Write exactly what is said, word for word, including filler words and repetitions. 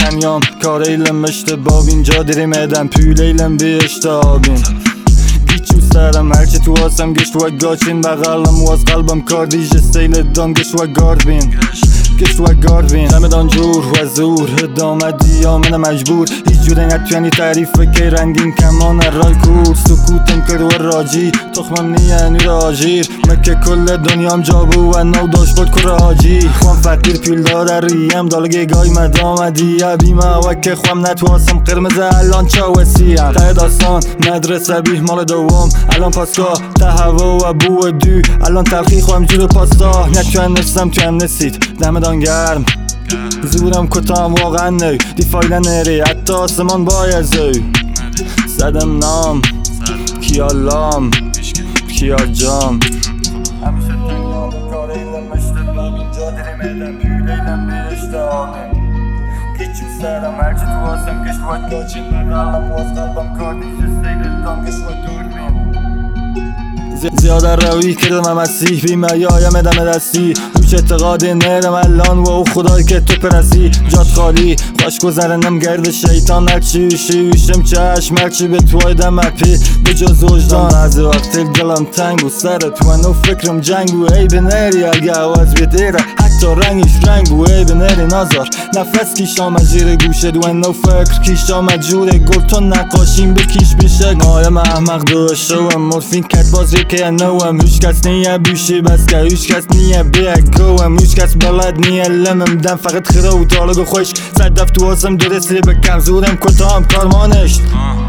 tanyam kar eylem اشتباه اینجا دریم ادم پول eylem bir اشتابیم گیچم سرم هرچه تو آسم گشت و گاچین بغلم واز قلبم کار دیجه سیل دام گشت و گارد بین گشت و گارد بین دمدان جور و زور دامدی آمنه مجبور هیچ جوره نتوانی تعریف که رنگین کمان رای کور سکوتم کرد و راجی تخمم نیه نور آجیر مکه کل دنیام جابو و نو داشت بود کر آجی خوام فقیر پیل داره ریم دالگه گای مدامدی بیمه و که خوام نتواسم قرمز الان چاوسیم ته داستان مدرسه بیه مال دوم الان پاسکا ته هوا و بو دو الان تلخی خواهم جور پاستا نتوان نفسم تو هم نسید دمدان گرم زورم کتام واقعا نی دیفایل نری حتی آسمان باید زی زدم نام کیا لام کیا جام همیشه تنگام کار ایلم اشتباه اینجا دریم ایلم پیول ایلم به اشتهامیم گیچم سرم هرچه تو آسم گشت و گاچین بغلم واز قلبم کار دیجه سیل دام گشت و دوربین زیاده روی کردم مسیح بیمه یایم ادم دستی روش اعتقاد نرم الان و او خدای که تو پرسی جات خالی خوش گذرنم گرد شیطان هرچی شیوشم چشم هرچی به توی دم اپی به جز وجدان بعضی وقت دلم تنگ و سر تو و فکرم جنگ و ای بنری اگه عوض بیدیره حتی رنگش رنگ و ای بنری نازار نفس کیش آمد جیر گوشه دو نو فکر کیش آمد جوره گلتون نقاشیم بکیش بشه نایم احمق دوشوم مورفین کت بازی که نوام هیچ کس نیه بیشی بس که هیچ کس نیه بیگوام هیچ کس بلد نیه لمم دم فقط خیره و دالگو خوش صد دفت تو آسم درستی بکم زورم کتام کارمانش